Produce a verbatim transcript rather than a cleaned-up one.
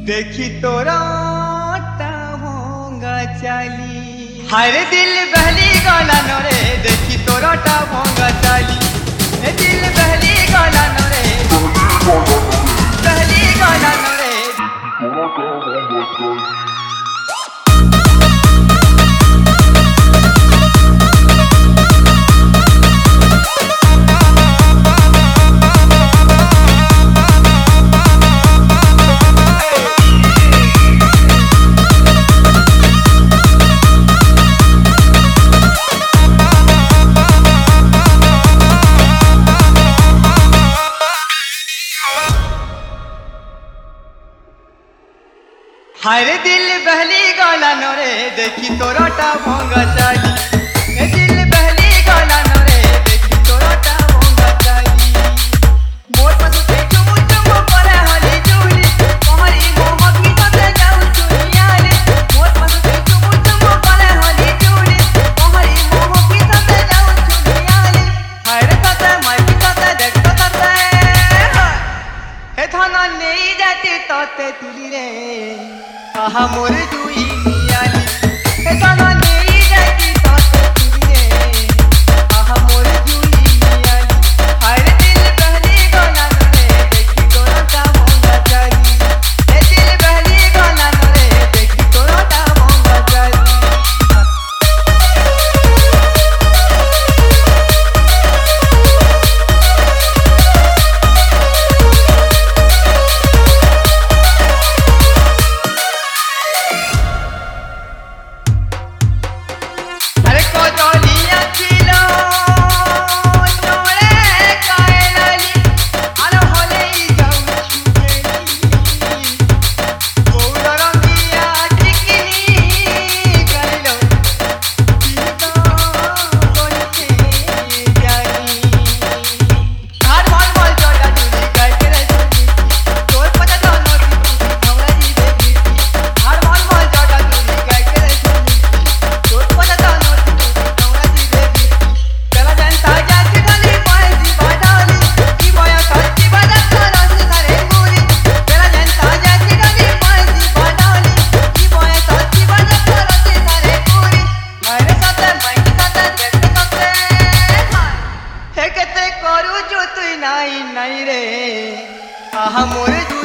देखी तोरा भोंगा चाली हर दिल बहली गाला नोरे देखी तोरा भोंगा चाली ए दिल बहली गाला नोरे बहली गाला नोरे हर दिल बहली गाला नोरे देखी तोरा भोंगा चाली ए दिल बहली गाला नोरे देखी तोरा भोंगा चाली मोर पसु पे चुमु चुमु परे हली जुली तोहरी मोह की सते जाऊ सुनिया रे मोर पसु पे चुमु चुमु परे हली जुली तोहरी मोह की सते जाऊ सुनिया रे हर सते मैं की सते देख सते हे थाना नहीं जाती तोते तुली रे आहा मोर दुई मियाली हे गाना नहीं जाती तोते तुली रे आहा मोर दुई मियाली हर दिल बहली गाना नोरे देखी तोरा भोंगा चाली हे दिल बहली गाना नोरे देखी तोरा भोंगा चाली करू जो तू नाई नाई रे आहा मोर